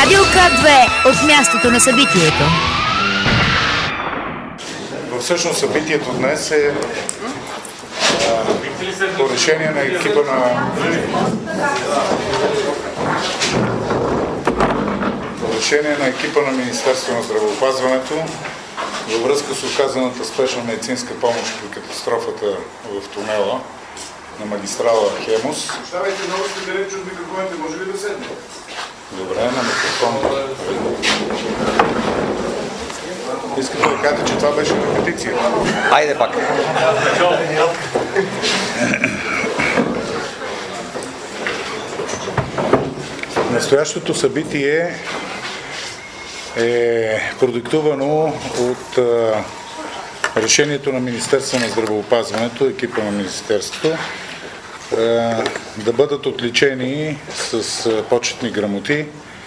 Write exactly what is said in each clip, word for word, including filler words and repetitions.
Будилка две от мястото на събитието. Всъщност събитието днес е а, по решение на екипа на по решение на екипа на Министерството на здравеопазването във връзка с оказаната спешна медицинска помощ при катастрофата в тунела на магистрала Хемус. Оставайте много сте далеч от микрофоните, може ли да седне? Добре, на микрофон. Искате да кажете, че това беше репетиция? Айде пак. Настоящото събитие е продиктувано от а, решението на Министерството на здравеопазването, екипа на Министерството, а, да бъдат отличени с а, почетни грамоти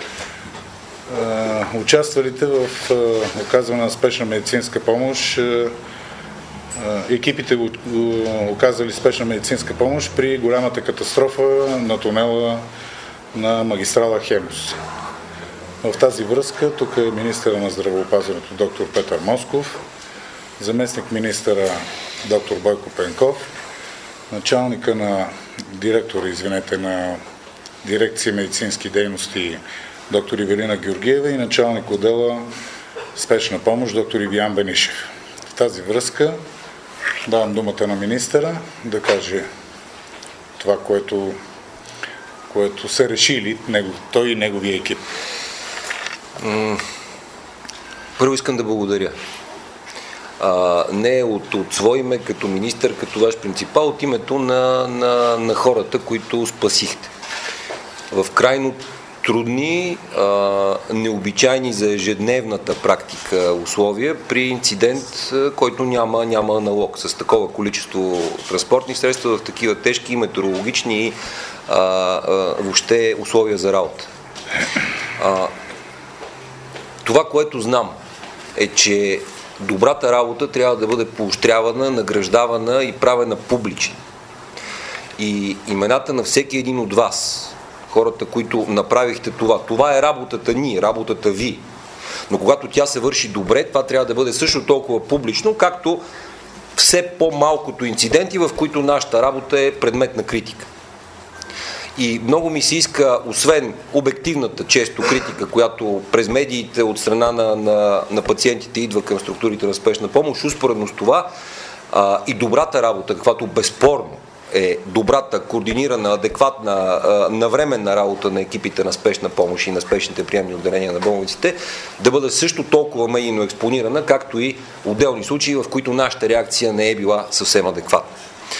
а, участвалите в а, оказване на спешна медицинска помощ, а, екипите оказали спешна медицинска помощ при голямата катастрофа на тунела на магистрала Хемус. В тази връзка тук е министъра на здравеопазването доктор Петър Москов, заместник министъра доктор Бойко Пенков, началника на директора, извинете, на дирекция медицински дейности доктор Ивелина Георгиева и началник отдела спешна помощ доктор Ивиян Бенишев. В тази връзка давам думата на министъра да каже това, което, което са решили той и неговия екип. Първо искам да благодаря. А, не от, от свое име, като министър, като ваш принципал, от името на, на, на хората, които спасихте. В крайно трудни, а, необичайни за ежедневната практика условия при инцидент, който няма, няма аналог. С такова количество транспортни средства в такива тежки метеорологични и въобще условия за работа. А, Това, което знам, е, че добрата работа трябва да бъде поощрявана, награждавана и правена публично. И имената на всеки един от вас, хората, които направихте това, това е работата ни, работата ви. Но когато тя се върши добре, това трябва да бъде също толкова публично, както все по-малкото инциденти, в които нашата работа е предмет на критика. И много ми се иска, освен обективната често критика, която през медиите от страна на, на, на пациентите идва към структурите на спешна помощ, успоредно с това а, и добрата работа, каквато безспорно е добрата, координирана, адекватна, а, навременна работа на екипите на спешна помощ и на спешните приемни отделения на болниците, да бъде също толкова медийно експонирана, както и отделни случаи, в които нашата реакция не е била съвсем адекватна.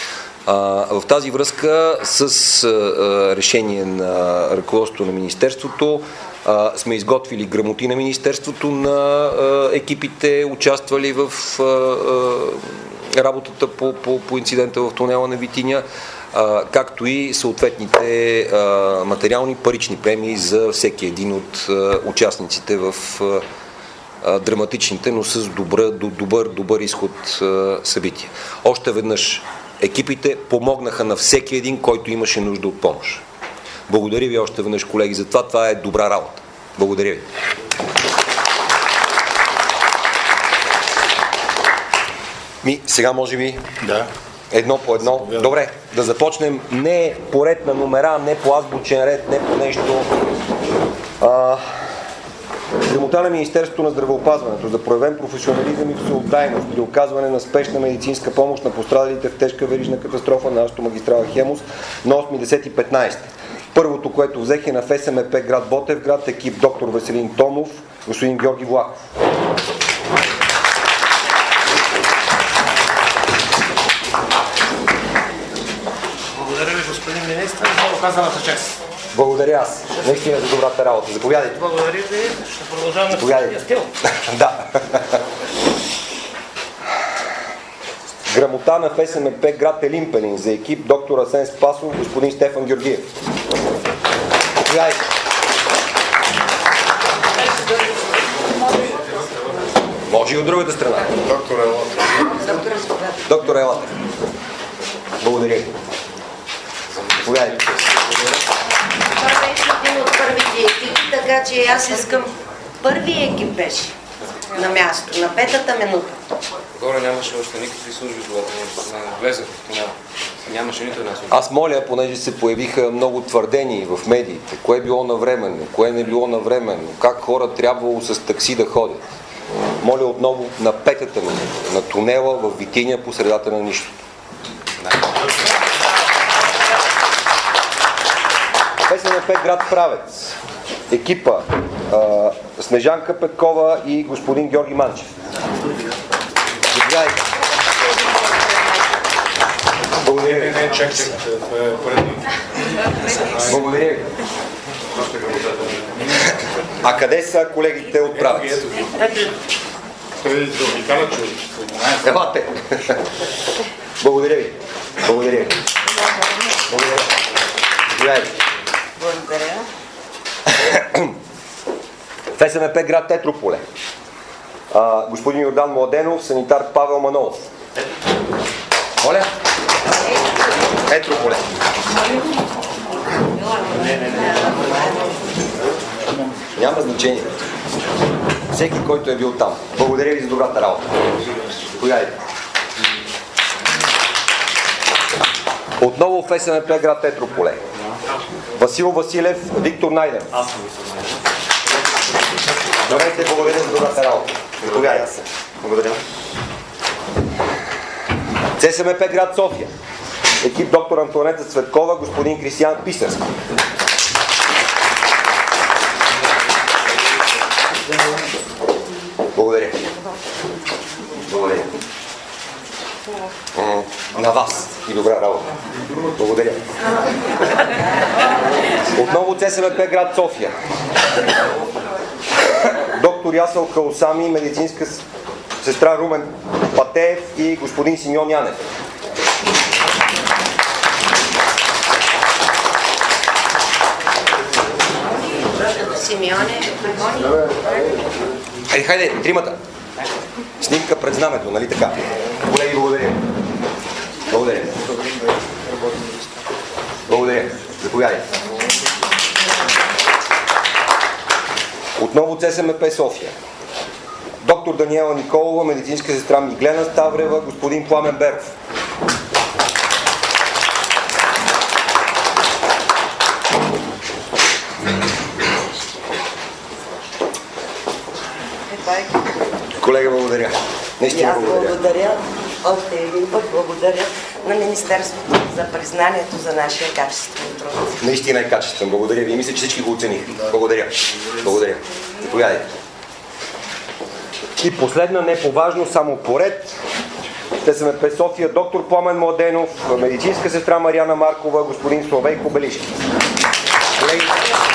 В тази връзка с решение на ръководството на Министерството сме изготвили грамоти на Министерството на екипите, участвали в работата по, по, по инцидента в тунела на Витиня, както и съответните материални парични премии за всеки един от участниците в драматичните, но с добър, добър, добър изход събития. Още веднъж екипите помогнаха на всеки един, който имаше нужда от помощ. Благодаря ви още веднъж, колеги, за това. Това е добра работа. Благодаря ви. Ми, сега може би да. Едно по едно. Да. Добре, да започнем не по ред на номера, не по азбучен ред, не по нещо. А... Грамота на Министерството на здравеопазването за проявен професионализъм и всеотдайност при оказване на спешна медицинска помощ на пострадалите в тежка верижна катастрофа на автомагистрала Хемус на осми десети петнайсети. Първото, което взех е на ФСМП град Ботевград, екип доктор Веселин Томов, господин Георги Влахов. Благодаря ви, господин министър, за оказаната чест. Благодаря аз. Наистина за добрата работа. Заповядайте. Благодаря ви. Ще продължаваме на същия стил. Да. Грамота на ФСМП град Елин за екип доктор Асен Спасов, господин Стефан Георгиев. Заповядайте. Може и от другата страна. Доктор Елата. Доктор Елата. Благодаря ви. Заповядайте. беше един от първите екипи, така че аз искам първия екип беше на място, на петата минута. Горе нямаше още никакви служби, когато влезах в тунела. Нямаше нито една служба. Аз моля, понеже се появиха много твърдения в медиите, кое е било навременно, кое не било навременно, как хора трябвало с такси да ходят. Моля отново на петата минута, на тунела в Витиня по средата на нищото. ПСНП град Правец. Екипа а, Снежанка Петкова и господин Георги Манчев. Заповядайте. Благодаря ви. Не, чак, чак, това е поредни. Благодаря ви. А къде са колегите от Правец? Той заобикаля човек. Елате. Благодаря ви. Благодаря ви. Благодаря. Заповядайте. Благодаря. ФСНП град Етрополе. А, господин Йордан Младенов, санитар Павел Манолов. Моля? Етрополе. Няма значение. Всеки, който е бил там. Благодаря ви за добрата работа. Заповядайте. Отново в ФСНП град Етрополе. Васил Василев, Виктор Найден. Здравейте, благодаря за добрата работа. Заповядайте. Благодаря. ЦСМП град София. Екип доктор Антонета Цветкова, господин Кристиян Писарски. Благодаря. Благодаря. На вас и добра работа. Благодаря. Отново ЦСМП град София. Доктор Ясъл Каусами, медицинска сестра Румен Патеев и господин Симеон Янев. Симеоне, Хайде, хайде, тримата. Снимка пред знамето, нали така? Колеги, благодаря. Благодаря. Благодаря. Заповядайте. Отново ЦСМП София. Доктор Даниела Николова, медицинска сестра Миглена Ставрева, господин Пламен Беров. Колега, благодаря. Наистина аз благодаря. благодаря. Още един път благодаря на Министерството за признанието за нашия качествен труд. Наистина е качествен. Благодаря ви. И мисля, че всички го оцених. Благодаря. Благодаря. Заповядайте. И последна, не по-важно, само поред. ЦСМП София, доктор Пламен Младенов, медицинска сестра Мариана Маркова, господин Славейко Белишки. Колеги,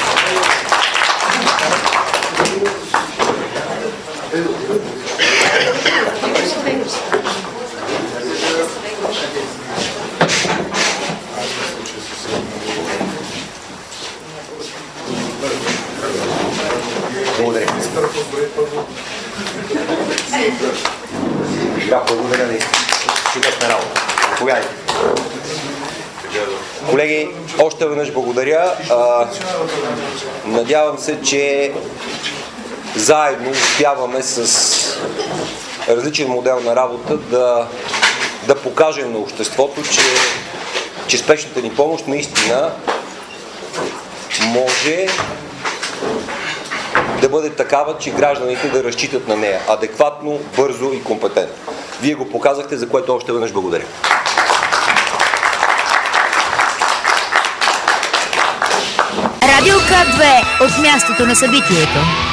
благодаря. Да, благодаря наистина. Чудесна работа. Заповядайте. Колеги, още веднъж благодаря. А, надявам се, че заедно успяваме с различен модел на работа да, да покажем на обществото, че, че спешната ни помощ наистина може да бъде такава, че гражданите да разчитат на нея адекватно, бързо и компетентно. Вие го показахте, за което още веднъж благодаря. Радио К две от мястото на събитието.